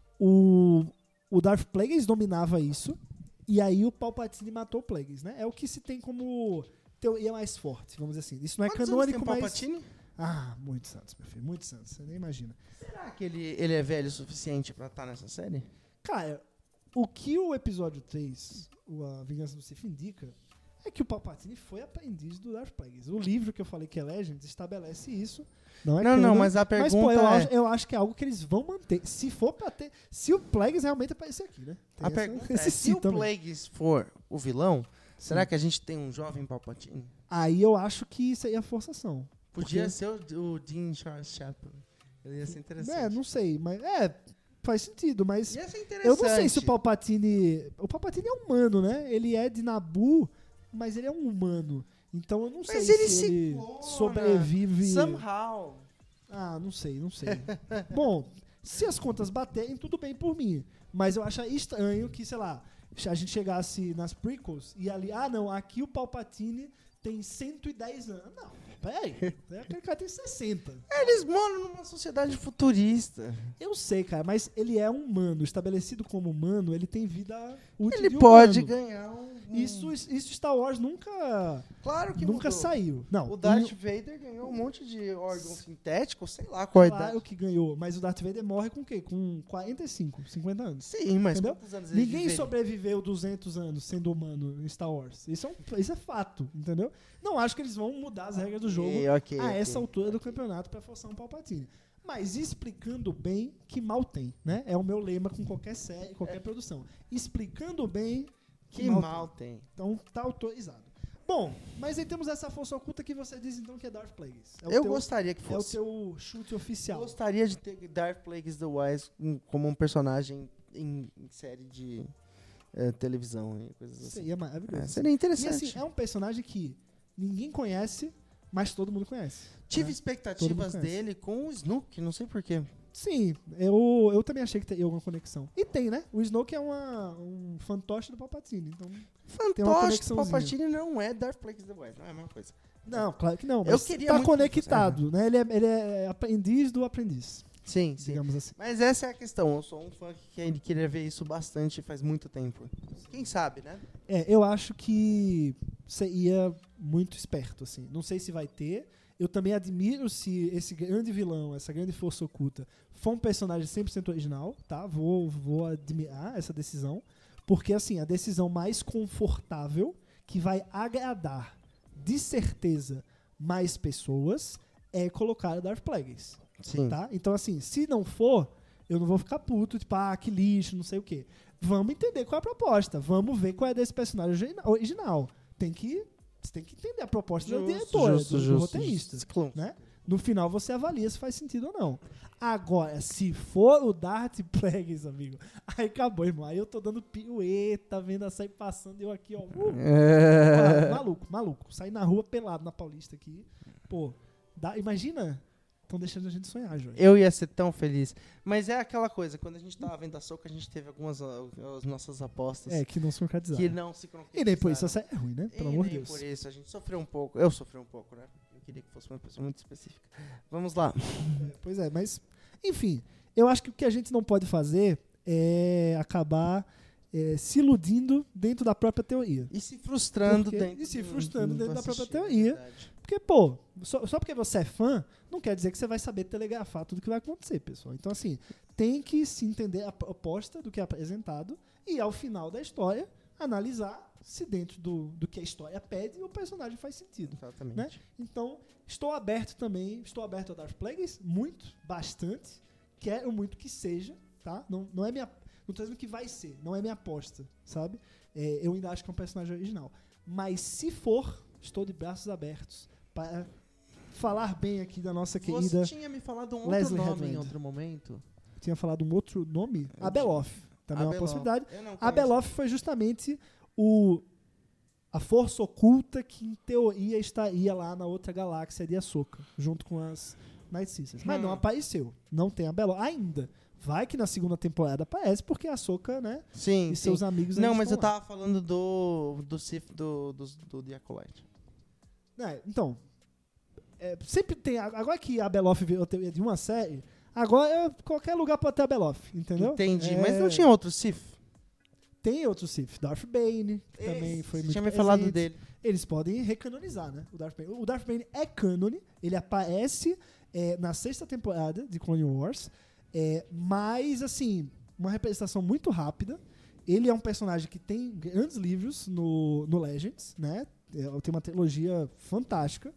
o, o Darth Plagueis dominava isso e aí o Palpatine matou o Plagueis, né? É o que se tem como teoria mais forte, vamos dizer assim. Isso não é quantos anos tem canônico, o mas... Palpatine? Ah, muitos anos, meu filho, muitos anos, você nem imagina. Será que ele, ele é velho o suficiente pra estar nessa série? Cara, o que o episódio três, o A Vingança do Sith, indica é que o Palpatine foi aprendiz do Darth Plagueis. O livro que eu falei que é Legends estabelece isso. Não, é Não, não, canon, mas a Mas, pergunta pô, eu, é... acho, eu acho que é algo que eles vão manter. Se for pra ter... Se o Plagueis realmente aparecer aqui, né? Tem A essa- pergunta esse é, se se o também. Plagueis for o vilão, Sim. será que a gente tem um jovem Palpatine? Aí eu acho que isso aí é forçação. Podia Porque- ser o, o Dean Charles Chaplin. Ele ia ser interessante. É, não sei, mas... É, faz sentido, mas... Ia ser interessante. Eu não sei se o Palpatine... O Palpatine é humano, né? Ele é de Naboo, mas ele é um humano. Então eu não sei Mas ele se se ele clona. sobrevive... Somehow. Ah, não sei, não sei. Bom, se as contas baterem, tudo bem por mim. Mas eu acho estranho que, sei lá, a gente chegasse nas prequels e ali... Ah, não, aqui o Palpatine tem cento e dez anos. Não, peraí. Aquele cara tem sessenta. Eles moram numa sociedade futurista. Eu sei, cara, mas ele é um humano. Estabelecido como humano, ele tem vida útil Ele de pode humano. ganhar um... Isso, isso Star Wars nunca, Claro que nunca mudou. saiu. Não, O Darth e- Vader ganhou um monte de órgão sintético, sei lá qual a claro idade. que ganhou, mas o Darth Vader morre com o quê? Com quarenta e cinco, cinquenta anos. Sim, mas Entendeu? quantos anos ele Ninguém viveria? sobreviveu duzentos anos sendo humano em Star Wars. Isso é, um- isso é fato, entendeu? Não acho que eles vão mudar as regras do jogo Ok, ok, a ok. essa altura do campeonato pra forçar um Palpatine. Mas explicando bem que mal tem, né? É o meu lema com qualquer série, qualquer produção. Explicando bem que, Que mal, mal tem. tem. Então tá autorizado. Bom, mas aí temos essa força oculta que você diz então que é Darth Plagueis. É o Eu teu, gostaria que É o fosse. teu chute Eu oficial. gostaria de ter Darth Plagueis the Wise um- como um personagem em, em série de eh, televisão e coisas assim. Seria maravilhoso. É, seria E interessante. assim, é um personagem que ninguém conhece, mas todo mundo conhece. Tive né? expectativas Todo mundo conhece. dele com o Snoke, não sei porquê. Sim, eu, eu também achei que teria alguma conexão. E tem, né? O Snoke é uma, um fantoche do Palpatine. Então, Tem uma Fantoche, conexãozinha. Palpatine não é Darth Plagueis the Wise, não é a mesma coisa. não, claro que não. Eu Mas queria tá muito que conectado, né? Ele é, ele é aprendiz do aprendiz, Sim, sim. digamos assim. Mas essa é a questão. Eu sou um fã que quer- queria ver isso bastante faz muito tempo. Quem sabe, né? É, eu acho que seria muito esperto, assim. Não sei se vai ter. Eu também admiro se esse grande vilão, essa grande força oculta, for um personagem cem por cento original, tá? Vou, vou admirar essa decisão. Porque, assim, a decisão mais confortável, que vai agradar, de certeza, mais pessoas, é colocar o Darth Plagueis. Sim. Tá? Então, assim, se não for, eu não vou ficar puto, tipo, ah, que lixo, não sei o quê. Vamos entender qual é a proposta. Vamos ver qual é desse personagem origina- original. Tem que, você tem que entender a proposta da diretora, do, do roteirista. justo. Né? No final, você avalia se faz sentido ou não. Agora, se for o Darth Plagueis, amigo, aí acabou, irmão. Aí eu tô dando pirueta, vendo a sair passando, eu aqui, ó. Uh, É... maluco, maluco. Sair na rua pelado na Paulista aqui. Pô, dá, imagina. Estão deixando a gente sonhar, Jorge. Eu ia ser tão feliz. Mas é aquela coisa, quando a gente tava vendo a Soca, a gente teve algumas ah, as nossas apostas É, que não se concretizaram. que não se concretizaram. E nem por isso a série é ruim, né? Pelo E amor de nem Deus. por isso, a gente sofreu um pouco. Eu sofri um pouco, né? Eu queria que fosse uma pessoa muito específica. Vamos lá. É, pois é, mas, enfim, eu acho que o que a gente não pode fazer é acabar é, se iludindo dentro da própria teoria. E se frustrando Porque- dentro e se do- frustrando do- dentro do da própria assistir, teoria. verdade. Porque, pô, só, só porque você é fã, não quer dizer que você vai saber telegrafar tudo que vai acontecer, pessoal. Então, assim, tem que se entender a proposta do que é apresentado e, ao final da história, analisar se dentro do, do que a história pede o personagem faz sentido. Exatamente. Né? Então, estou aberto também, estou aberto a Dark Plagueis, muito, bastante. Quero muito que seja, tá? Não, não é minha... Não tô dizendo que vai ser, não é minha aposta, sabe? É, eu ainda acho que é um personagem original. Mas se for, estou de braços abertos para falar bem aqui da nossa querida... Você tinha me falado um outro Leslie nome Headland. em outro momento. Tinha falado um outro nome? Eu Abeloth. Também é uma Abeloth. possibilidade. Eu não conheço. Abeloth foi justamente o, a força oculta que, em teoria, estaria lá na outra galáxia de Ahsoka, junto com as Night Sisters. Mas Hum. não apareceu. Não tem Abeloth ainda. Vai que na segunda temporada aparece, porque a Ahsoka, né, Sim, e sim. seus amigos Não, ainda mas eu estão lá. tava falando do do Sith do do, do The Acolyte. É, então, é, sempre tem... Agora que a Abeloth virou teoria de uma série, agora qualquer lugar pode ter Abeloth, entendeu? Entendi, É, mas não tinha outro Sith? Tem outro Sith, Darth Bane, que também Esse, foi você muito tinha me falado presente. dele. Eles podem recanonizar, né? O Darth Bane. O Darth Bane é cânone, ele aparece é, na sexta temporada de Clone Wars, é, mas, assim, uma representação muito rápida. Ele é um personagem que tem grandes livros no, no Legends, né? É, tem uma trilogia fantástica.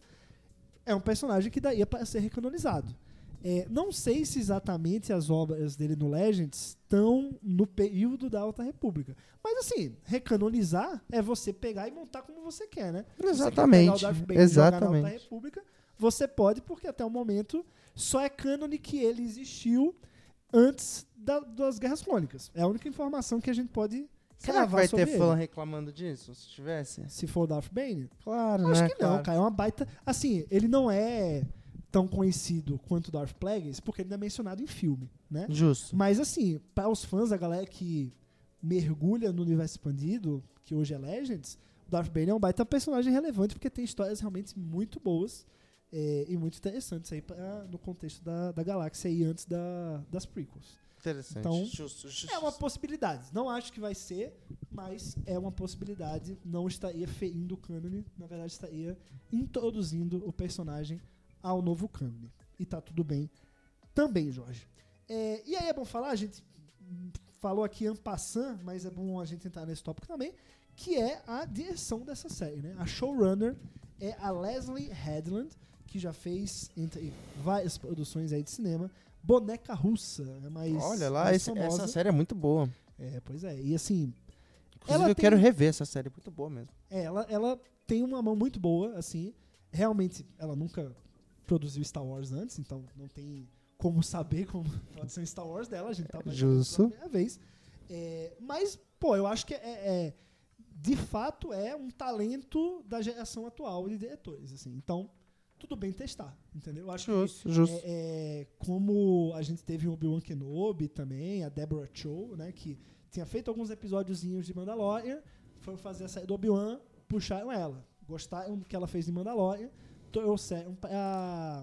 É um personagem que daria para ser recanonizado. É, não sei se exatamente as obras dele no Legends estão no período da Alta República. Mas assim, recanonizar é você pegar e montar como você quer, né? Se você quer pegar Exatamente, o Darth Bane e jogar na Alta exatamente. República, você pode, porque até o momento só é cânone que ele existiu antes da- das Guerras Clônicas. É a única informação que a gente pode Será que cravar vai sobre ter ele. fã reclamando disso, se tivesse? Se for o Darth Bane? Claro, Acho né? que não, claro. cara. É uma baita... Assim, ele não é tão conhecido quanto o Darth Plagueis, porque ele não é mencionado em filme, né? Justo. Mas assim, para os fãs, a galera que mergulha no universo expandido, que hoje é Legends, o Darth Bane é um baita personagem relevante, porque tem histórias realmente muito boas é, e muito interessantes aí pra, no contexto da, da galáxia aí antes da, das prequels. Interessante. Então, justo, justo. É uma possibilidade. Não acho que vai ser, mas é uma possibilidade. Não estaria ferindo o cânone, na verdade estaria introduzindo o personagem ao novo cânone. E tá tudo bem também, Jorge. É, e aí é bom falar, a gente falou aqui en passant, mas é bom a gente entrar nesse tópico também, que é a direção dessa série, né? A showrunner é a Leslie Headland, que já fez, entre várias produções aí de cinema, Boneca Russa, é mais Olha lá, mais esse- famosa. essa série é muito boa. É, pois é. E assim, Inclusive, Ela eu tem- quero rever essa série, muito boa mesmo. é, ela, ela tem uma mão muito boa, assim. Realmente, ela nunca produziu Star Wars antes, então não tem como saber como pode ser um Star Wars dela. A gente tá Justo. pela primeira vez. É, mas, pô, eu acho que é, é- de fato é um talento da geração atual de diretores, assim. Então, tudo bem testar, entendeu? Eu acho que Justo, justo. É, é, como a gente teve o Obi-Wan Kenobi também, a Deborah Chow, né, que tinha feito alguns episódiozinhos de Mandalorian, foram fazer a série do Obi-Wan, puxaram ela. Gostaram do que ela fez de Mandalorian, trouxeram pra,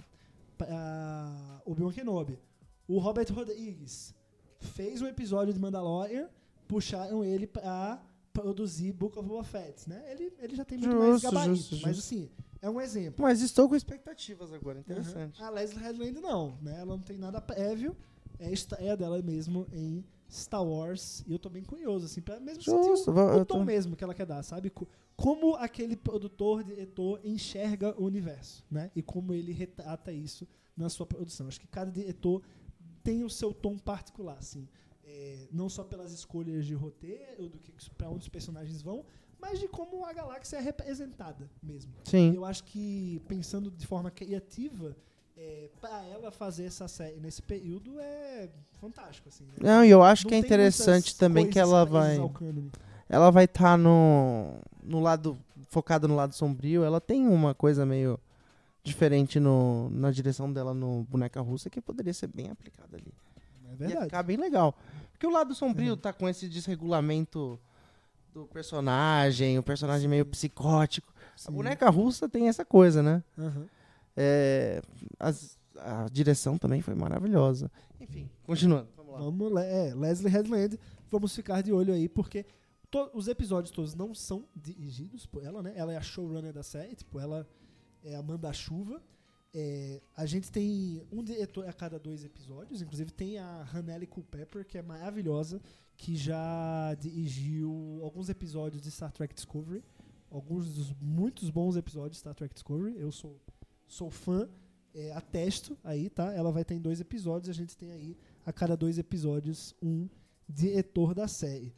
pra Obi-Wan Kenobi. O Robert Rodrigues fez um episódio de Mandalorian, puxaram ele pra produzir Book of Boba Fett, né? Ele, ele já tem muito mais Justo, gabarito, justo, mas justo. assim, é um exemplo. Mas estou com expectativas agora, interessante. Uhum. A Leslie Headland não, né? Ela não tem nada prévio. É a estreia dela mesmo em Star Wars. E eu tô bem curioso, assim, pra mesmo Justo, sentir o, va- o eu tom tô- mesmo que ela quer dar, sabe? Co- Como aquele produtor, diretor enxerga o universo, né? E como ele retrata isso na sua produção. Acho que cada diretor tem o seu tom particular, assim. É, não só pelas escolhas de roteiro, do que para onde os personagens vão, mas de como a galáxia é representada mesmo. Sim. Eu acho que, pensando de forma criativa, é, para ela fazer essa série nesse período é fantástico. Assim, né? Não, e eu acho Não que é tem interessante muitas também que coisas ela presas vai. ao cânone. Ela vai estar no, no lado. Focada no lado sombrio. Ela tem uma coisa meio diferente no, na direção dela no Boneca Russa que poderia ser bem aplicada ali. É Ia verdade. ficar bem legal. Porque o lado sombrio Uhum. tá com esse desregulamento do personagem, o personagem meio psicótico. Sim. A Boneca Russa tem essa coisa, né? Aham. É, as- a direção também foi maravilhosa. Enfim, continuando. Vamos lá. Vamos lá. É, Leslie Headland, vamos ficar de olho aí, porque to- os episódios todos não são dirigidos por ela, né? Ela é a showrunner da série, tipo, ela é a manda-chuva. É, a gente tem um diretor a cada dois episódios, inclusive tem a Hannele Culpepper, que é maravilhosa, que já dirigiu alguns episódios de Star Trek Discovery, alguns dos muitos bons episódios de Star Trek Discovery. Eu sou, sou fã, é, atesto aí, tá? Ela vai ter em dois episódios, a gente tem aí a cada dois episódios um diretor da série.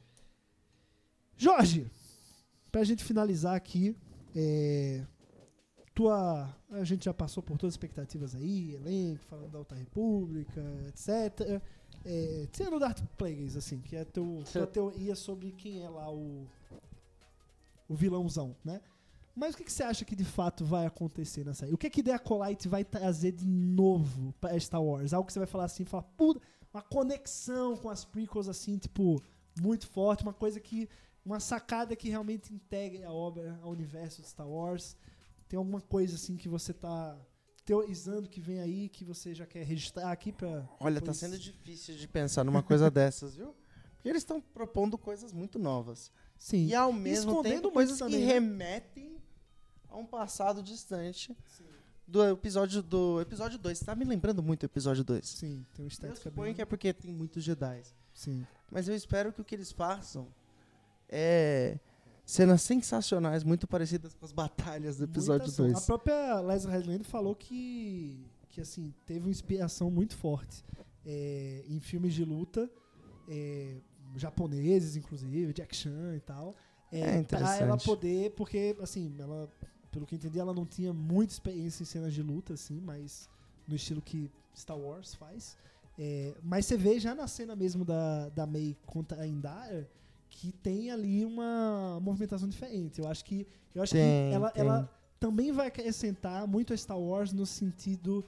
Jorge, pra gente finalizar aqui, é, tua, a gente já passou por todas as expectativas aí, elenco, falando da Alta República, etcétera. É, tirando o Darth Plagueis, assim, que é a teu, tua teoria sobre quem é lá o, o vilãozão, né? Mas o que, que você acha que de fato vai acontecer nessa aí? O que que The Acolyte vai trazer de novo pra Star Wars? Algo que você vai falar assim, falar, puta, uma conexão com as prequels, assim, tipo, muito forte, uma coisa que, uma sacada que realmente integre a obra ao universo de Star Wars. Tem alguma coisa, assim, que você tá teorizando que vem aí, que você já quer registrar aqui pra... Olha, depois... tá sendo difícil de pensar numa coisa dessas, viu? Porque eles estão propondo coisas muito novas. Sim. E ao mesmo Escondendo tempo muito coisas também, que né? remetem a um passado distante Sim. do episódio do episódio dois. Você tá me lembrando muito do episódio dois. Sim, tem uma Eu estética suponho bem... que é porque tem muitos Jedi. Sim. Mas eu espero que o que eles façam é cenas sensacionais, muito parecidas com as batalhas do episódio Muita ação. A dois. própria Leslie Headland falou que, que assim, teve uma inspiração muito forte é, em filmes de luta, é, japoneses, inclusive, Jack Chan e tal. É, É pra interessante. ela poder, porque, assim, ela, pelo que eu entendi, ela não tinha muita experiência em cenas de luta, assim, mas no estilo que Star Wars faz. É, mas você vê já na cena mesmo da, da Mei contra a Indara que tem ali uma movimentação diferente. Eu acho que, eu acho Tem, que ela, tem. ela também vai acrescentar muito a Star Wars no sentido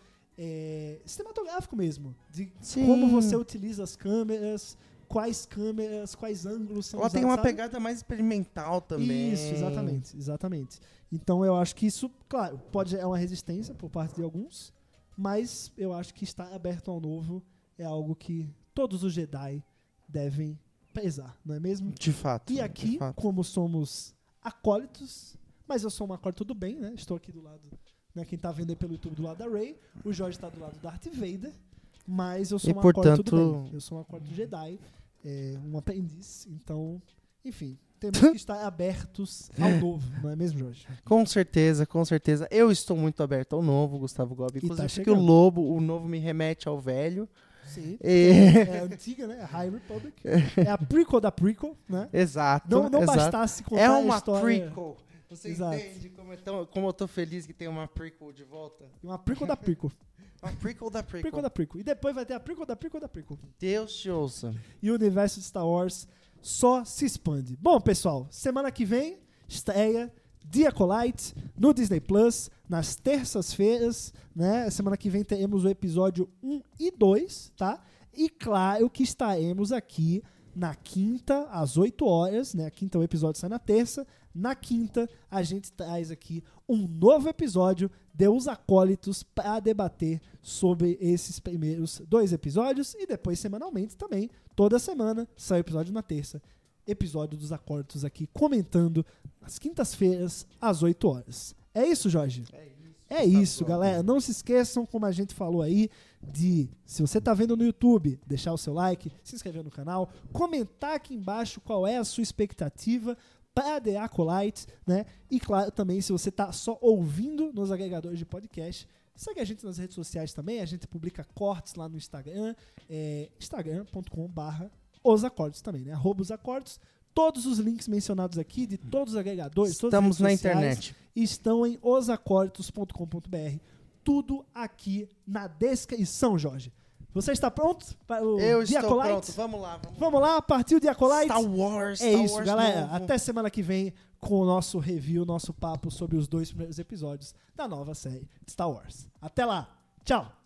é, cinematográfico mesmo. De Sim. como você utiliza as câmeras, quais câmeras, quais ângulos são Ela usados. tem uma sabe? pegada mais experimental também. Isso, exatamente, exatamente. Então eu acho que isso, claro, pode gerar uma resistência por parte de alguns, mas eu acho que estar aberto ao novo é algo que todos os Jedi devem pesar, não é mesmo? De fato. E de aqui, fato. como somos acólitos, mas eu sou um acólito do bem, né? Estou aqui do lado, né? Quem tá vendo aí pelo YouTube do lado da Rey, o Jorge está do lado do Darth Vader, mas eu sou E, um acólito do portanto- bem. Eu sou um acólito Jedi, é, um aprendiz, então, enfim, temos que estar abertos ao novo, não é mesmo, Jorge? Com certeza, com certeza. Eu estou muito aberto ao novo, Gustavo Gobi. E tá Inclusive porque chegando. o lobo, o novo me remete ao velho. Sim. E- É a antiga, né? A High Republic. É a prequel da prequel, né? Exato. Não, não exato. bastasse contar É a uma história... prequel. Você Exato. entende como, é tão- como eu tô feliz que tem uma prequel de volta? Uma prequel da prequel. Uma prequel da prequel. Prequel da prequel. E depois vai ter a prequel da prequel da prequel. Deus te ouça. E o universo de Star Wars só se expande. Bom, pessoal, semana que vem, estreia The Acolyte no Disney Plus, nas terças-feiras, né? Semana que vem teremos o episódio um e dois, tá? E claro que estaremos aqui na quinta, às oito horas, né? A quinta o episódio sai na terça. Na quinta, a gente traz aqui um novo episódio de Os Acólitos para debater sobre esses primeiros dois episódios. E depois, semanalmente também, toda semana, sai o episódio na terça. Episódio dos Acólitos aqui, comentando às quintas-feiras, às oito horas. É isso, Jorge? É isso. É isso, galera. Não se esqueçam, como a gente falou aí, de, se você tá vendo no YouTube, deixar o seu like, se inscrever no canal, comentar aqui embaixo qual é a sua expectativa para The Acolyte, né? E claro, também, se você tá só ouvindo nos agregadores de podcast, segue a gente nas redes sociais também. A gente publica cortes lá no Instagram, é, instagram ponto com barra os acordos também, né? Arroba os acordos. Todos os links mencionados aqui, de todos os agregadores, todas as Estamos na redes sociais, internet. estão em os acordos ponto com ponto b r. Tudo aqui na descrição, Jorge. Você está pronto para o Eu The estou Acolyte? pronto. Vamos lá. Vamos, Vamos lá, partiu The Acolyte. Star Wars. É Star isso, Wars galera. novo. Até semana que vem com o nosso review, nosso papo sobre os dois primeiros episódios da nova série Star Wars. Até lá. Tchau.